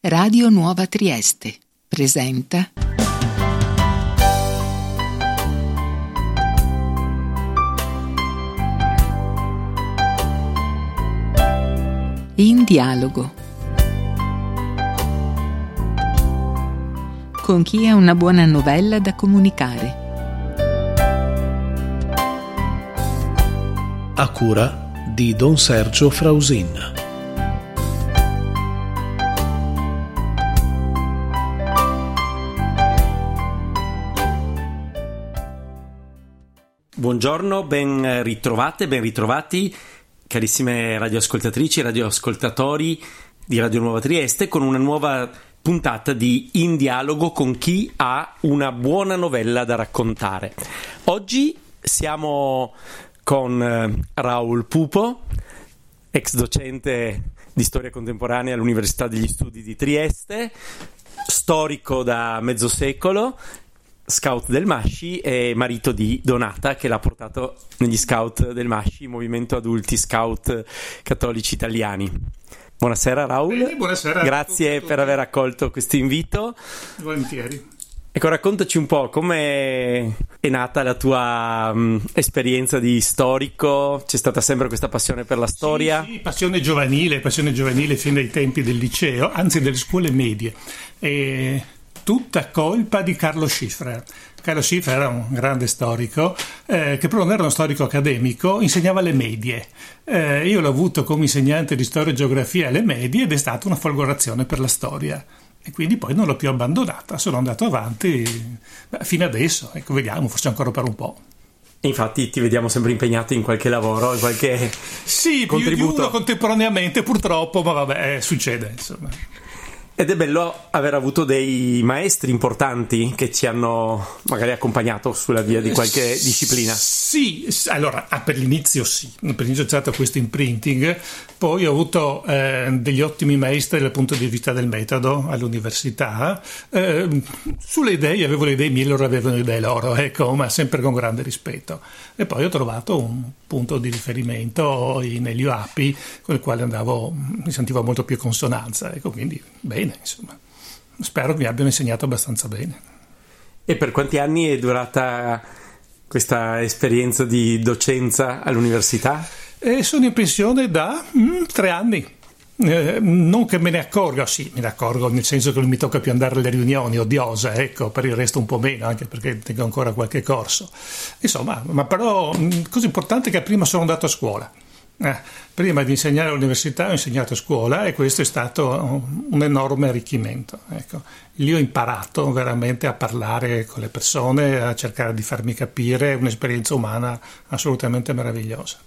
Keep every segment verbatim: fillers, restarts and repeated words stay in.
Radio Nuova Trieste presenta In dialogo con chi ha una buona novella da comunicare. A cura di Don Sergio Frausin. Buongiorno, ben ritrovate, ben ritrovati, carissime radioascoltatrici e radioascoltatori di Radio Nuova Trieste, con una nuova puntata di In dialogo con chi ha una buona novella da raccontare. Oggi siamo con Raul Pupo, ex docente di storia contemporanea all'Università degli Studi di Trieste, storico da mezzo secolo, scout del Masci e marito di Donata, che l'ha portato negli scout del Masci, movimento adulti scout cattolici italiani. Buonasera Raul. Bene, buonasera. Grazie tutto, tutto. per aver accolto questo invito. Volentieri. Ecco, raccontaci un po' come è nata la tua um, esperienza di storico. C'è stata sempre questa passione per la storia? Sì, sì, passione giovanile, passione giovanile fin dai tempi del liceo, anzi delle scuole medie. E tutta colpa di Carlo Schiffer. Carlo Schiffer era un grande storico, eh, che però non era uno storico accademico, insegnava le medie. Eh, io l'ho avuto come insegnante di storia e geografia alle medie ed è stata una folgorazione per la storia. E quindi poi non l'ho più abbandonata, sono andato avanti beh, fino adesso. Ecco, vediamo, forse ancora per un po'. Infatti ti vediamo sempre impegnato in qualche lavoro, in qualche sì, contributo. Più di uno contemporaneamente purtroppo, ma vabbè, eh, succede insomma. Ed è bello aver avuto dei maestri importanti che ci hanno magari accompagnato sulla via di qualche disciplina. Sì, allora per l'inizio sì, per l'inizio c'è stato questo imprinting, poi ho avuto eh, degli ottimi maestri dal punto di vista del metodo all'università, eh, sulle idee, avevo le idee mie, loro avevano le idee loro, ecco, ma sempre con grande rispetto. E poi ho trovato un punto di riferimento in Elio Appi, con il quale andavo, mi sentivo molto più consonanza, ecco, quindi bene, insomma. Spero che mi abbiano insegnato abbastanza bene. E per quanti anni è durata questa esperienza di docenza all'università? E sono in pensione da mm, tre anni. Eh, non che me ne accorga, sì, me ne accorgo nel senso che non mi tocca più andare alle riunioni, odiosa, ecco, per il resto un po' meno, anche perché tengo ancora qualche corso. Insomma, ma però mh, cosa importante è che prima sono andato a scuola. Eh, prima di insegnare all'università ho insegnato a scuola e questo è stato un enorme arricchimento. Ecco. Lì ho imparato veramente a parlare con le persone, a cercare di farmi capire, un'esperienza umana assolutamente meravigliosa.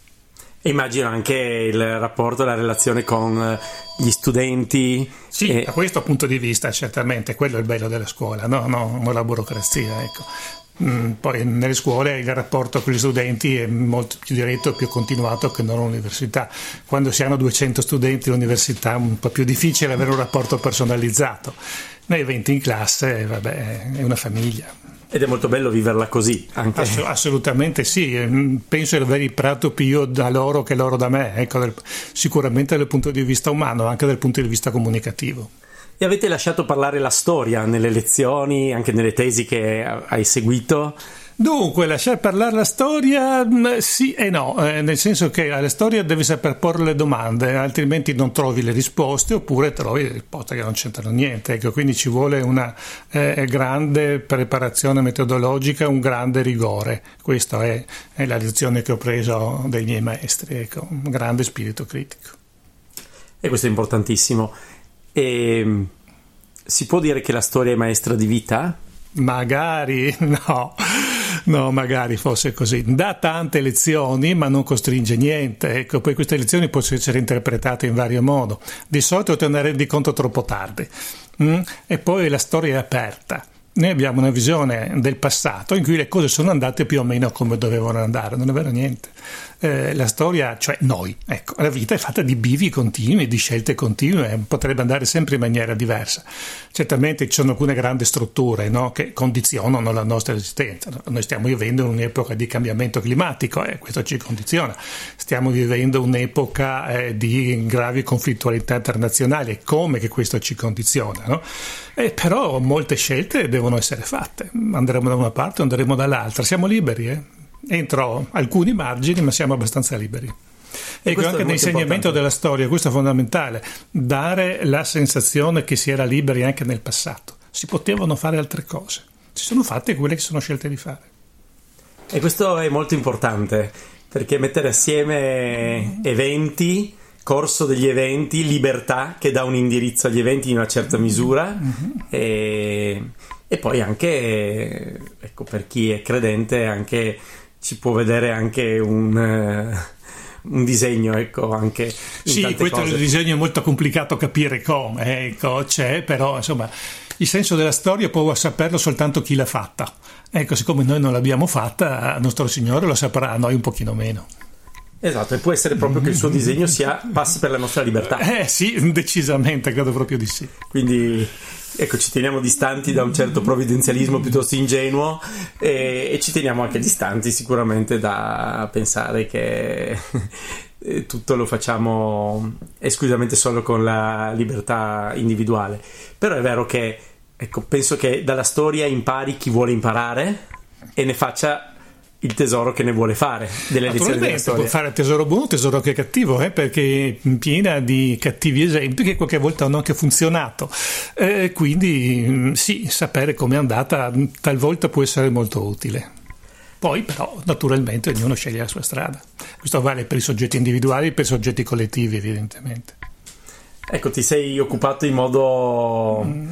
E immagino anche il rapporto, la relazione con gli studenti. Sì, e... da questo punto di vista certamente, quello è il bello della scuola, no? No, non la burocrazia, ecco. Mm, poi nelle scuole il rapporto con gli studenti è molto più diretto e più continuato che non all'università. Quando si hanno duecento studenti all'università è un po' più difficile avere un rapporto personalizzato. Noi venti in classe, vabbè, è una famiglia. Ed è molto bello viverla così anche. Ass- assolutamente sì, penso di aver imparato più io da loro che loro da me, ecco, del, sicuramente dal punto di vista umano, anche dal punto di vista comunicativo. E avete lasciato parlare la storia nelle lezioni, anche nelle tesi che hai seguito? Dunque, lasciare parlare la storia sì e no, eh, nel senso che alla storia devi saper porre le domande, altrimenti non trovi le risposte oppure trovi le risposte che non c'entrano niente, ecco, quindi ci vuole una eh, grande preparazione metodologica, un grande rigore. Questa è, è la lezione che ho preso dai miei maestri, ecco, un grande spirito critico. E questo è importantissimo. E si può dire che la storia è maestra di vita? Magari, no. No, magari fosse così. Dà tante lezioni, ma non costringe niente. Ecco, poi queste lezioni possono essere interpretate in vario modo. Di solito te ne rendi conto troppo tardi. Mm? E poi la storia è aperta. Noi abbiamo una visione del passato in cui le cose sono andate più o meno come dovevano andare, non è vero niente. Eh, la storia, cioè noi, ecco, la vita è fatta di bivi continui, di scelte continue, potrebbe andare sempre in maniera diversa. Certamente ci sono alcune grandi strutture, no, che condizionano la nostra esistenza. Noi stiamo vivendo un'epoca di cambiamento climatico e eh, questo ci condiziona. Stiamo vivendo un'epoca eh, di gravi conflittualità internazionali, come che questo ci condiziona, no? Eh, però molte scelte devono essere fatte, andremo da una parte o andremo dall'altra, siamo liberi, eh? Entro alcuni margini, ma siamo abbastanza liberi. E anche nell'insegnamento della storia, questo è fondamentale, dare la sensazione che si era liberi anche nel passato. Si potevano fare altre cose, si sono fatte quelle che sono scelte di fare. E questo è molto importante, perché mettere assieme eventi, corso degli eventi, libertà che dà un indirizzo agli eventi in una certa misura, mm-hmm. e, e poi anche, ecco, per chi è credente anche ci può vedere anche un, uh, un disegno, ecco, anche in sì, tante questo cose. Il disegno è molto complicato capire come, ecco, c'è, però insomma il senso della storia può saperlo soltanto chi l'ha fatta. Ecco, siccome noi non l'abbiamo fatta, nostro Signore lo saprà, noi un pochino meno. Esatto, e può essere proprio che il suo disegno sia passi per la nostra libertà. Eh sì, decisamente, credo proprio di sì. Quindi, ecco, ci teniamo distanti da un certo provvidenzialismo piuttosto ingenuo e, e ci teniamo anche distanti sicuramente da pensare che tutto lo facciamo esclusivamente solo con la libertà individuale. Però è vero che, ecco, penso che dalla storia impari chi vuole imparare e ne faccia il tesoro che ne vuole fare delle lezioni della storia. Può fare tesoro buono, tesoro che è cattivo, eh, perché è piena di cattivi esempi che qualche volta hanno anche funzionato. Eh, quindi sì, sapere com'è andata talvolta può essere molto utile. Poi però naturalmente ognuno sceglie la sua strada. Questo vale per i soggetti individuali e per i soggetti collettivi, evidentemente. Ecco, ti sei occupato in modo mm.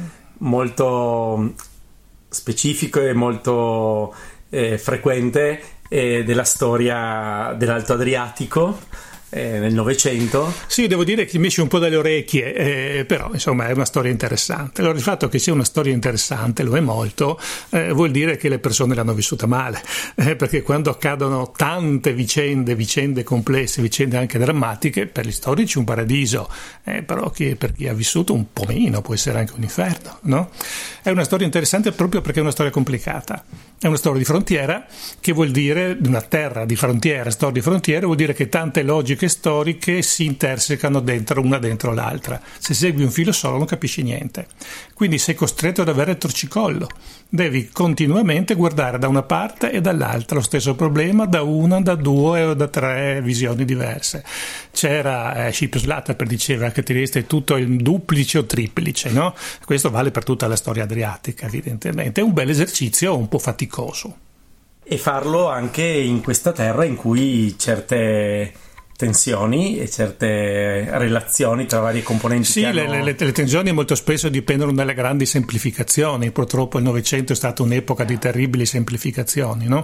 molto specifico e molto Eh, frequente eh, della storia dell'Alto Adriatico eh, nel Novecento. Sì, devo dire che mi esce un po' dalle orecchie, eh, però insomma è una storia interessante. Allora il fatto che sia una storia interessante, lo è molto, eh, vuol dire che le persone l'hanno vissuta male, eh, perché quando accadono tante vicende, vicende complesse, vicende anche drammatiche, per gli storici un paradiso, eh, però che per chi ha vissuto un po' meno può essere anche un inferno, no? È una storia interessante proprio perché è una storia complicata. È una storia di frontiera, che vuol dire di una terra di frontiera, storia di frontiera, vuol dire che tante logiche storiche si intersecano dentro una dentro l'altra. Se segui un filo solo non capisci niente. Quindi sei costretto ad avere il torcicollo. Devi continuamente guardare da una parte e dall'altra lo stesso problema, da una, da due o da tre visioni diverse. C'era eh, Scipio Slata per diceva che Trieste è tutto il duplice o triplice, no? Questo vale per tutta la storia adriatica, evidentemente. È un bel esercizio un po' faticoso. E farlo anche in questa terra in cui certe tensioni e certe relazioni tra varie componenti. Sì, hanno... le, le, le tensioni molto spesso dipendono dalle grandi semplificazioni. Purtroppo il Novecento è stata un'epoca di terribili semplificazioni, no?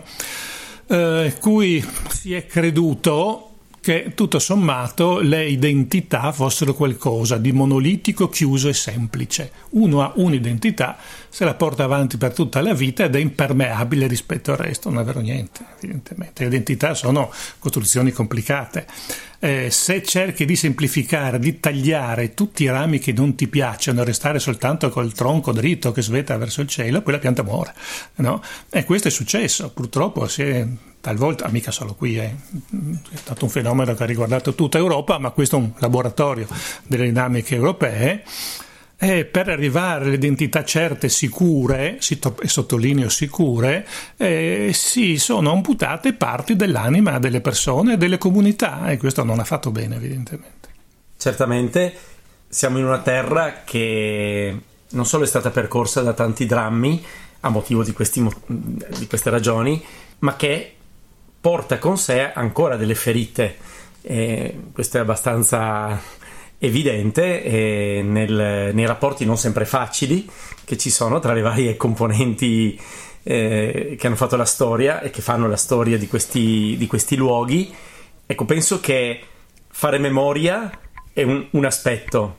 Eh, cui si è creduto che tutto sommato le identità fossero qualcosa di monolitico, chiuso e semplice. Uno ha un'identità, se la porta avanti per tutta la vita ed è impermeabile rispetto al resto, non è vero niente, evidentemente. Le identità sono costruzioni complicate. Eh, se cerchi di semplificare, di tagliare tutti i rami che non ti piacciono, restare soltanto col tronco dritto che svetta verso il cielo, poi la pianta muore, no? E questo è successo, purtroppo si è talvolta, mica solo qui, eh. È stato un fenomeno che ha riguardato tutta Europa, ma questo è un laboratorio delle dinamiche europee. E per arrivare alle identità certe, sicure, e sottolineo sicure, eh, si sono amputate parti dell'anima delle persone e delle comunità, e questo non ha fatto bene, evidentemente. Certamente siamo in una terra che non solo è stata percorsa da tanti drammi a motivo di, questi, di queste ragioni, ma che porta con sé ancora delle ferite. Eh, questo è abbastanza evidente eh, nel, nei rapporti non sempre facili che ci sono tra le varie componenti eh, che hanno fatto la storia e che fanno la storia di questi, di questi luoghi. Ecco, penso che fare memoria è un, un aspetto,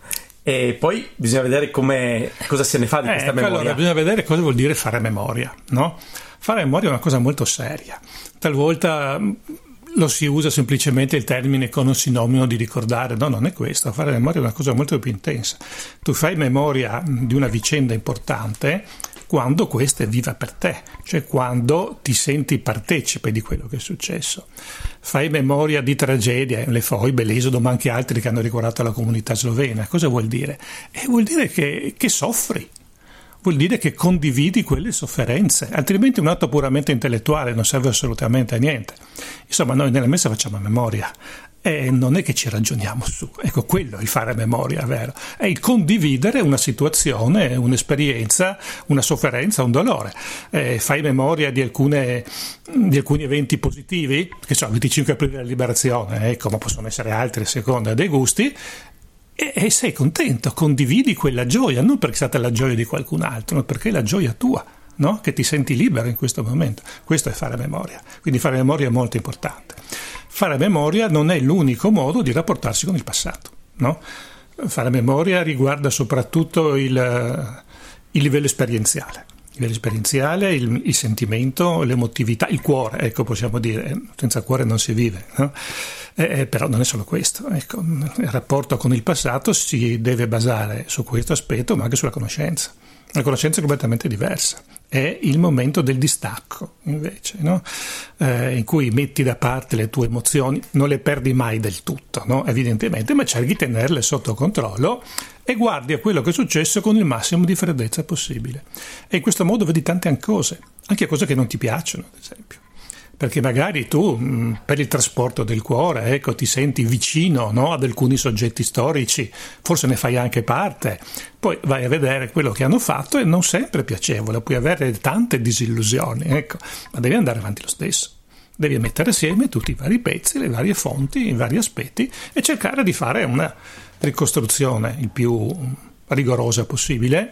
e poi bisogna vedere come, cosa se ne fa di eh, questa memoria. Allora bisogna vedere cosa vuol dire fare memoria, no? Fare memoria è una cosa molto seria. Talvolta lo si usa semplicemente il termine con un sinonimo di ricordare. No, non è questo. Fare memoria è una cosa molto più intensa. Tu fai memoria di una vicenda importante quando questa è viva per te, cioè quando ti senti partecipe di quello che è successo. Fai memoria di tragedie, le foibe, l'esodo, ma anche altri che hanno riguardato la comunità slovena. Cosa vuol dire? Eh, vuol dire che, che soffri. Vuol dire che condividi quelle sofferenze, altrimenti è un atto puramente intellettuale, non serve assolutamente a niente. Insomma, noi nella messa facciamo memoria e non è che ci ragioniamo su. Ecco, quello è il fare memoria, vero? È il condividere una situazione, un'esperienza, una sofferenza, un dolore. E fai memoria di, alcune, di alcuni eventi positivi, che sono il venticinque aprile della liberazione, ecco, ma possono essere altri a seconda dei gusti. E sei contento, condividi quella gioia, non perché è stata la gioia di qualcun altro, ma perché è la gioia tua, no? Che ti senti libero in questo momento. Questo è fare memoria. Quindi fare memoria è molto importante. Fare memoria non è l'unico modo di rapportarsi con il passato, no? Fare memoria riguarda soprattutto il, il livello esperienziale. Il livello esperienziale, il, il sentimento, l'emotività, il cuore, ecco, possiamo dire, senza cuore non si vive, no? Eh, però non è solo questo, ecco, il rapporto con il passato si deve basare su questo aspetto, ma anche sulla conoscenza. La conoscenza è completamente diversa, è il momento del distacco invece, no? eh, in cui metti da parte le tue emozioni, non le perdi mai del tutto, no? Evidentemente, ma cerchi di tenerle sotto controllo e guardi a quello che è successo con il massimo di freddezza possibile. E in questo modo vedi tante cose, anche cose che non ti piacciono, ad esempio. Perché magari tu, mh, per il trasporto del cuore, ecco, ti senti vicino, no, ad alcuni soggetti storici, forse ne fai anche parte, poi vai a vedere quello che hanno fatto e non sempre è piacevole, puoi avere tante disillusioni, ecco, ma devi andare avanti lo stesso. Devi mettere assieme tutti i vari pezzi, le varie fonti, i vari aspetti e cercare di fare una ricostruzione il più rigorosa possibile,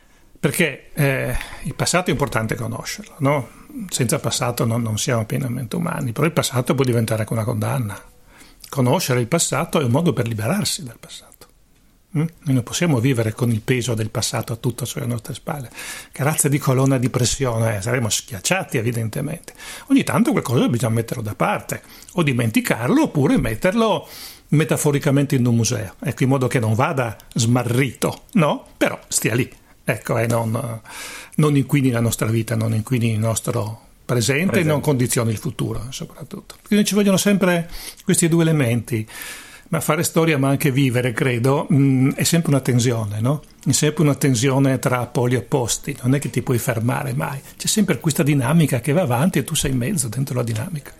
perché eh, il passato è importante conoscerlo, no? Senza passato non, non siamo pienamente umani, però il passato può diventare anche una condanna. Conoscere il passato è un modo per liberarsi dal passato. Mm? Noi non possiamo vivere con il peso del passato tutto sulle nostre spalle. Grazie di colonna di pressione, saremo schiacciati evidentemente. Ogni tanto qualcosa bisogna metterlo da parte, o dimenticarlo, oppure metterlo metaforicamente in un museo, ecco, in modo che non vada smarrito, no? Però stia lì. Ecco, e non, non inquini la nostra vita, non inquini il nostro presente, presente. E non condizioni il futuro, soprattutto. Quindi ci vogliono sempre questi due elementi. Ma fare storia, ma anche vivere, credo, mh, è sempre una tensione, no? È sempre una tensione tra poli opposti, non è che ti puoi fermare mai. C'è sempre questa dinamica che va avanti e tu sei in mezzo dentro la dinamica.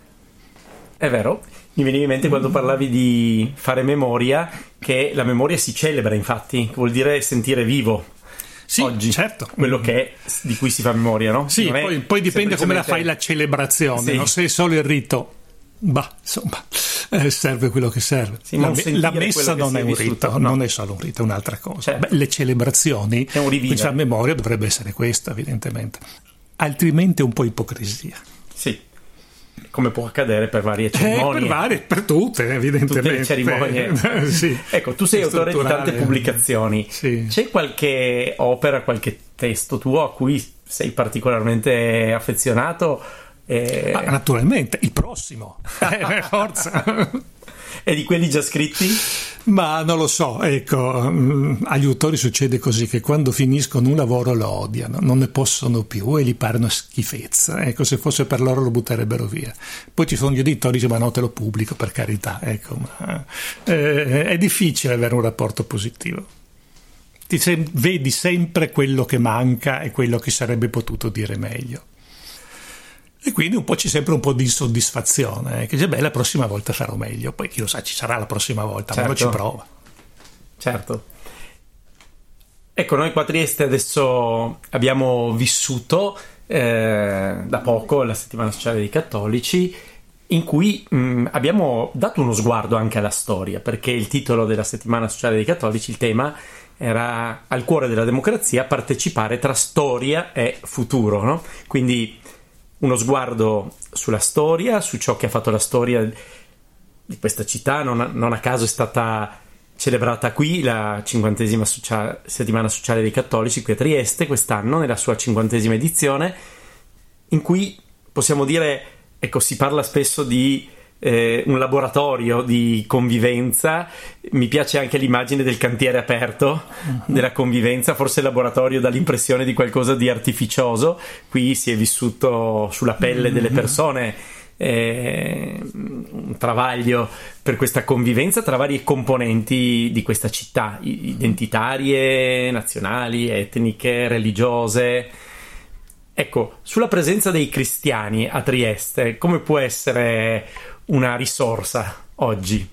È vero, mi veniva in mente quando parlavi di fare memoria, che la memoria si celebra, infatti, vuol dire sentire vivo. Sì, oggi, certo, quello che è, di cui si fa memoria, no? Sì, poi, poi dipende come la fai la celebrazione, sì. No? Se è solo il rito, bah, insomma, eh, serve quello che serve. Sì, la, la messa non è un rito, no. Non è solo un rito, è un'altra cosa. Certo. Beh, le celebrazioni, quindi la memoria dovrebbe essere questa, evidentemente. Altrimenti è un po' ipocrisia. Sì. Come può accadere per varie cerimonie. Eh, per varie, per tutte, evidentemente. Tutte le cerimonie. Sì. Ecco, tu sei autore di tante pubblicazioni. Sì. C'è qualche opera, qualche testo tuo a cui sei particolarmente affezionato? E... Ah, naturalmente, il prossimo. Eh, forza. E di quelli già scritti? Ma non lo so, ecco, agli autori succede così, che quando finiscono un lavoro lo odiano, non ne possono più e gli pare una schifezza, ecco, se fosse per loro lo butterebbero via. Poi ci sono gli editori che dicono, ma no, te lo pubblico, per carità, ecco, ma eh, è difficile avere un rapporto positivo. Ti sem- vedi sempre quello che manca e quello che sarebbe potuto dire meglio. E quindi un po' c'è sempre un po' di insoddisfazione, eh, che dice, beh, la prossima volta farò meglio, poi chi lo sa, ci sarà la prossima volta, certo. Ma non ci prova. Certo. Ecco, noi qua a Trieste adesso abbiamo vissuto eh, da poco la settimana sociale dei cattolici, in cui mh, abbiamo dato uno sguardo anche alla storia, perché il titolo della settimana sociale dei cattolici, il tema era al cuore della democrazia, partecipare tra storia e futuro, no? Quindi uno sguardo sulla storia, su ciò che ha fatto la storia di questa città, non a, non a caso è stata celebrata qui la cinquantesima socia- settimana sociale dei cattolici qui a Trieste quest'anno, nella sua cinquantesima edizione, in cui possiamo dire, ecco, si parla spesso di eh, un laboratorio di convivenza. Mi piace anche l'immagine del cantiere aperto, uh-huh. della convivenza, forse il laboratorio dà l'impressione di qualcosa di artificioso. Qui si è vissuto sulla pelle uh-huh. delle persone eh, un travaglio per questa convivenza tra varie componenti di questa città, identitarie, nazionali, etniche, religiose. Ecco, sulla presenza dei cristiani a Trieste, come può essere una risorsa oggi?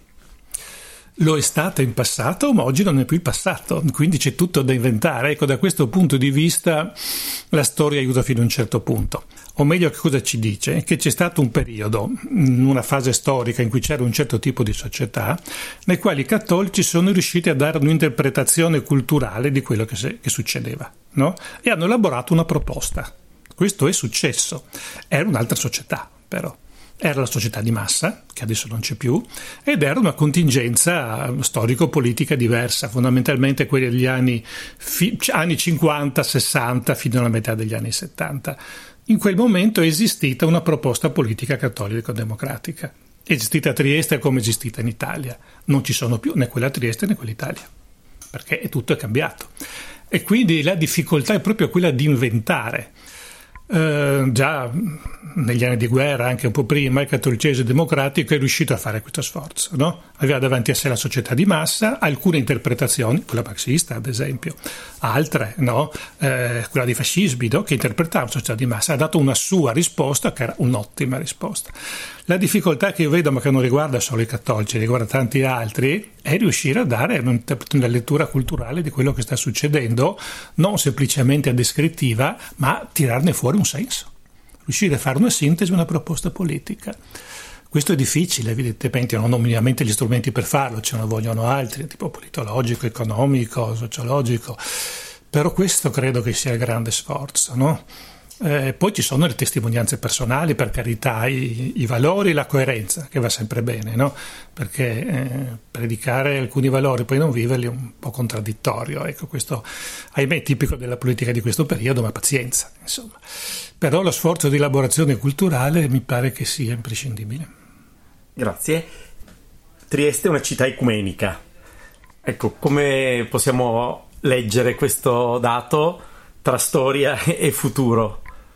Lo è stato in passato, ma oggi non è più il passato, quindi c'è tutto da inventare. Ecco, da questo punto di vista la storia aiuta fino a un certo punto. O meglio, che cosa ci dice? Che c'è stato un periodo, in una fase storica in cui c'era un certo tipo di società, nei quali i cattolici sono riusciti a dare un'interpretazione culturale di quello che, se, che succedeva, no? E hanno elaborato una proposta. Questo è successo. Era un'altra società, però. Era la società di massa, che adesso non c'è più, ed era una contingenza storico-politica diversa, fondamentalmente quella degli anni, fi, anni cinquanta sessanta fino alla metà degli anni settanta. In quel momento è esistita una proposta politica cattolico-democratica. È esistita a Trieste come è esistita in Italia. Non ci sono più né quella a Trieste né quella Italia, perché tutto è cambiato. E quindi la difficoltà è proprio quella di inventare. Uh, già negli anni di guerra, anche un po' prima, il cattolicesimo democratico è riuscito a fare questo sforzo, no? Aveva davanti a sé la società di massa, alcune interpretazioni, quella marxista ad esempio, altre, no? Eh, quella dei fascismi, no? Che interpretava la società di massa, ha dato una sua risposta che era un'ottima risposta. La difficoltà che io vedo, ma che non riguarda solo i cattolici, riguarda tanti altri, è riuscire a dare una lettura culturale di quello che sta succedendo, non semplicemente descrittiva, ma tirarne fuori un senso. Riuscire a fare una sintesi, una proposta politica. Questo è difficile, evidentemente, non ho minimamente gli strumenti per farlo, ce ne vogliono altri, tipo politologico, economico, sociologico, però questo credo che sia il grande sforzo, no? Eh, poi ci sono le testimonianze personali, per carità, i, i valori e la coerenza, che va sempre bene, no? Perché eh, predicare alcuni valori e poi non viverli è un po' contraddittorio. Ecco, questo ahimè è tipico della politica di questo periodo, ma pazienza, insomma. Però lo sforzo di elaborazione culturale mi pare che sia imprescindibile. Grazie. Trieste è una città ecumenica. Ecco, come possiamo leggere questo dato tra storia e futuro?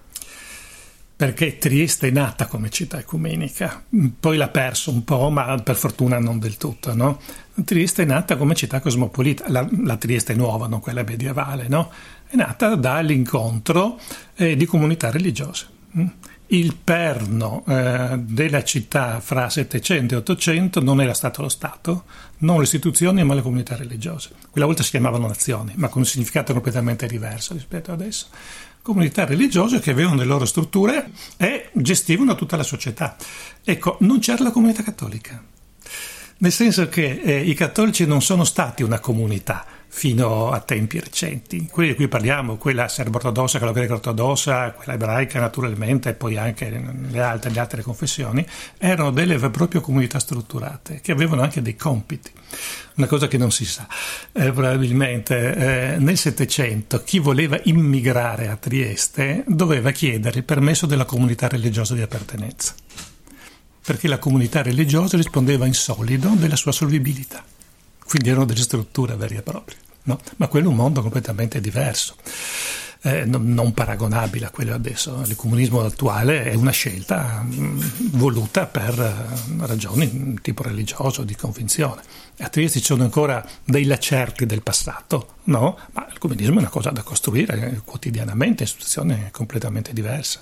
Perché Trieste è nata come città ecumenica, poi l'ha perso un po', ma per fortuna non del tutto, no? Trieste è nata come città cosmopolita, la, la Trieste nuova, non quella medievale, no? È nata dall'incontro eh, di comunità religiose. Il perno eh, della città fra Settecento e Ottocento non era stato lo Stato, non le istituzioni, ma le comunità religiose. Quella volta si chiamavano nazioni, ma con un significato completamente diverso rispetto ad adesso. Comunità religiose che avevano le loro strutture e gestivano tutta la società. Ecco, non c'era la comunità cattolica, nel senso che eh, i cattolici non sono stati una comunità fino a tempi recenti. Quelli di cui parliamo, quella serbo-ortodossa, quella greco-ortodossa, quella ebraica naturalmente, e poi anche le altre, le altre confessioni, erano delle vere e proprie comunità strutturate, che avevano anche dei compiti. Una cosa che non si sa, eh, probabilmente eh, nel Settecento chi voleva immigrare a Trieste doveva chiedere il permesso della comunità religiosa di appartenenza, perché la comunità religiosa rispondeva in solido della sua solvibilità, quindi erano delle strutture vere e proprie, no? Ma quello è un mondo completamente diverso, eh, non, non paragonabile a quello adesso. Il comunismo attuale è una scelta mh, voluta per uh, ragioni tipo religioso, di convinzione. A Trieste ci sono ancora dei lacerti del passato, no? Ma il comunismo è una cosa da costruire quotidianamente, è una situazione completamente diversa.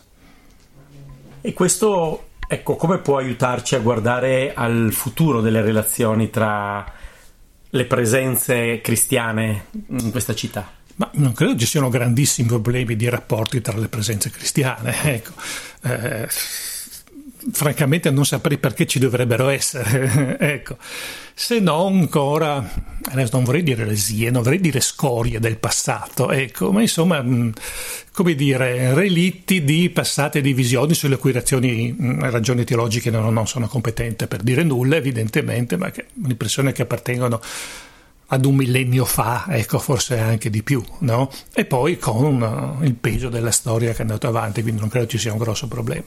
E questo, ecco, come può aiutarci a guardare al futuro delle relazioni tra le presenze cristiane in questa città? Ma non credo ci siano grandissimi problemi di rapporti tra le presenze cristiane, ecco. Eh, francamente non saprei perché ci dovrebbero essere, ecco. Se non ancora, adesso non vorrei dire eresie, non vorrei dire scorie del passato, ecco, ma insomma, come dire, relitti di passate divisioni sulle cui ragioni, ragioni teologiche non, non sono competente per dire nulla, evidentemente, ma che l'impressione è che appartengono ad un millennio fa, ecco, forse anche di più, no? E poi con uh, il peso della storia che è andato avanti, quindi non credo ci sia un grosso problema.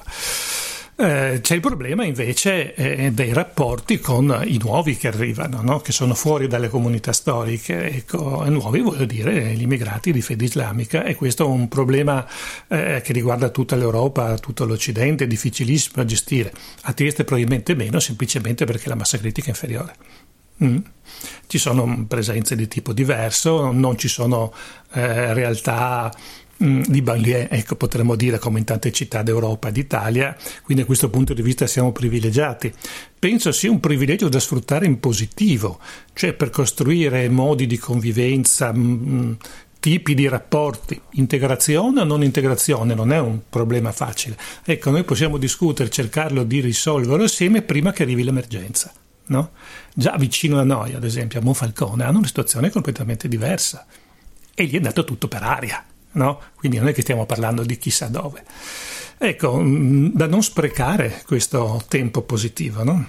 Eh, c'è il problema invece eh, dei rapporti con i nuovi che arrivano, no? Che sono fuori dalle comunità storiche, ecco, e nuovi voglio dire gli immigrati di fede islamica, e questo è un problema eh, che riguarda tutta l'Europa, tutto l'Occidente, è difficilissimo da gestire. A Trieste probabilmente meno, semplicemente perché la massa critica è inferiore. Mm. Ci sono presenze di tipo diverso, non ci sono eh, realtà di banlieue, ecco, potremmo dire, come in tante città d'Europa e d'Italia, quindi a questo punto di vista siamo privilegiati. Penso sia un privilegio da sfruttare in positivo, cioè per costruire modi di convivenza, mh, tipi di rapporti, integrazione o non integrazione, non è un problema facile. Ecco, noi possiamo discutere, cercarlo di risolverlo assieme prima che arrivi l'emergenza, no? Già vicino a noi, ad esempio a Monfalcone, hanno una situazione completamente diversa e gli è andato tutto per aria. No? Quindi non è che stiamo parlando di chissà dove. Ecco, da non sprecare questo tempo positivo, no?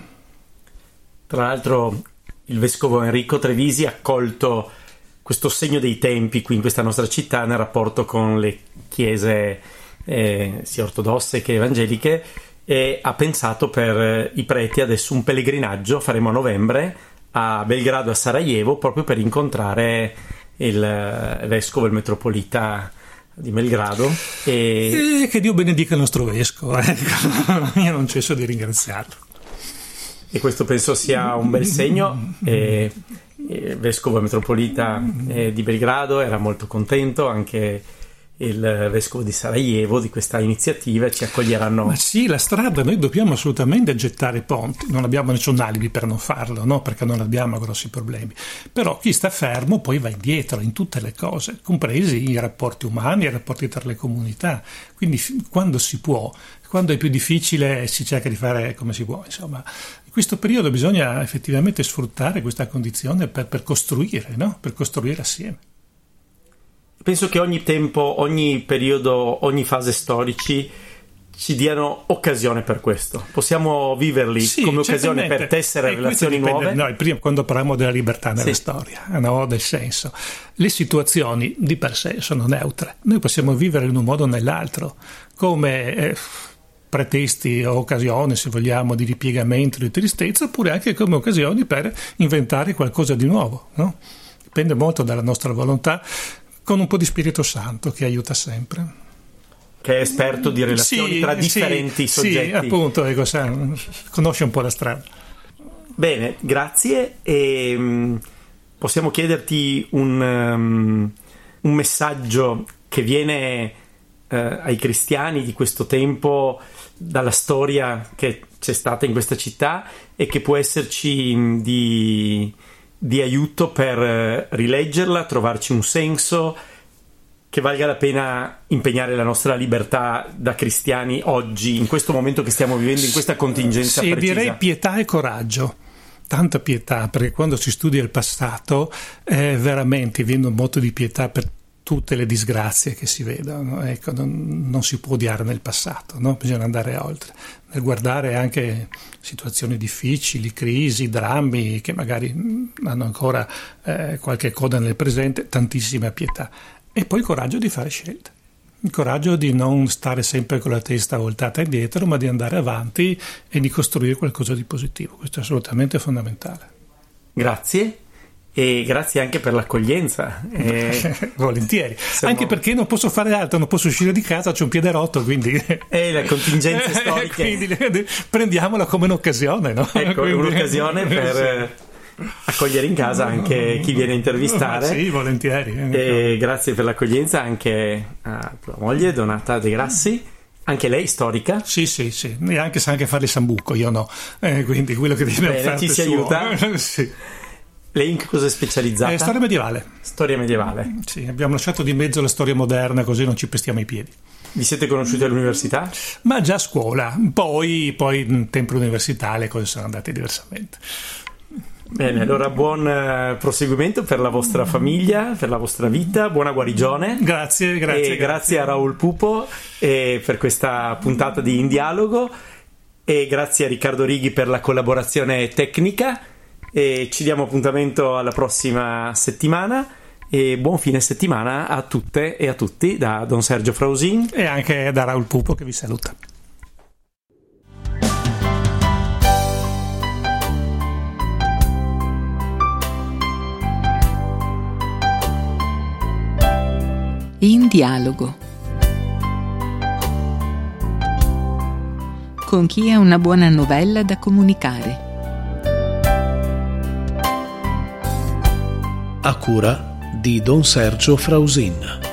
Tra l'altro il vescovo Enrico Trevisi ha colto questo segno dei tempi qui in questa nostra città nel rapporto con le chiese eh, sia ortodosse che evangeliche, e ha pensato per i preti adesso un pellegrinaggio, faremo a novembre, a Belgrado e a Sarajevo, proprio per incontrare il vescovo, il metropolita di Belgrado, e... e che Dio benedica il nostro vescovo, ecco. Io non cesso di ringraziarlo, e questo penso sia un bel segno. E il vescovo metropolita eh, di Belgrado era molto contento, anche il vescovo di Sarajevo, di questa iniziativa. Ci accoglieranno. Ma sì, la strada, noi dobbiamo assolutamente gettare ponti, non abbiamo nessun alibi per non farlo, no? Perché non abbiamo grossi problemi, però chi sta fermo poi va indietro in tutte le cose, compresi i rapporti umani, i rapporti tra le comunità, quindi quando si può, quando è più difficile si cerca di fare come si può, insomma. In questo periodo bisogna effettivamente sfruttare questa condizione per, per costruire, no? Per costruire assieme. Penso che ogni tempo, ogni periodo, ogni fase storici ci diano occasione per questo. Possiamo viverli sì, come occasione certamente. Per tessere e relazioni dipende, nuove. No, prima quando parliamo della libertà nella sì. storia, no? Del senso. Le situazioni di per sé sono neutre. Noi possiamo vivere in un modo o nell'altro, come eh, pretesti o occasioni, se vogliamo, di ripiegamento, di tristezza, oppure anche come occasioni per inventare qualcosa di nuovo, no? Dipende molto dalla nostra volontà, con un po' di Spirito Santo che aiuta sempre. Che è esperto di relazioni sì, tra differenti sì, soggetti. Sì, appunto, ecco, sa, conosce un po' la strada. Bene, grazie. E um, possiamo chiederti un, um, un messaggio che viene uh, ai cristiani di questo tempo, dalla storia che c'è stata in questa città, e che può esserci um, di... di aiuto per rileggerla, trovarci un senso, che valga la pena impegnare la nostra libertà da cristiani oggi, in questo momento che stiamo vivendo, in questa contingenza sì, precisa. Direi pietà e coraggio, tanta pietà, perché quando si studia il passato eh, veramente viene un moto di pietà per tutte le disgrazie che si vedono, ecco, non, non si può odiare nel passato, no? Bisogna andare oltre, nel guardare anche situazioni difficili, crisi, drammi che magari hanno ancora eh, qualche coda nel presente, tantissima pietà, e poi il coraggio di fare scelte, il coraggio di non stare sempre con la testa voltata indietro, ma di andare avanti e di costruire qualcosa di positivo. Questo è assolutamente fondamentale. Grazie. E grazie anche per l'accoglienza. E... Volentieri. Siamo... Anche perché non posso fare altro, non posso uscire di casa, c'ho un piede rotto, quindi... E le contingenze storiche. Quindi prendiamola come un'occasione, no? Ecco, quindi... un'occasione per sì. accogliere in casa anche chi viene a intervistare. Sì, volentieri. E grazie per l'accoglienza anche a tua moglie, Donata De Grassi. Anche lei storica? Sì, sì, sì. E anche sa anche fare il sambuco, io no. Eh, quindi quello che deve fare. Bene, ci si aiuta. Sì. Lei in che cosa è specializzata? Eh, storia medievale. Storia medievale. Sì, abbiamo lasciato di mezzo la storia moderna, così non ci pestiamo i piedi. Vi siete conosciuti all'università? Ma già a scuola, poi, poi in tempo università le cose sono andate diversamente. Bene, allora buon eh, proseguimento per la vostra famiglia, per la vostra vita, buona guarigione. Grazie, grazie. E grazie, grazie a Raul Pupo e per questa puntata di In Dialogo, e grazie a Riccardo Righi per la collaborazione tecnica. e ci diamo appuntamento alla prossima settimana. E buon fine settimana a tutte e a tutti da Don Sergio Frausin e anche da Raul Pupo, che vi saluta. In dialogo con chi ha una buona novella da comunicare. A cura di Don Sergio Frausin.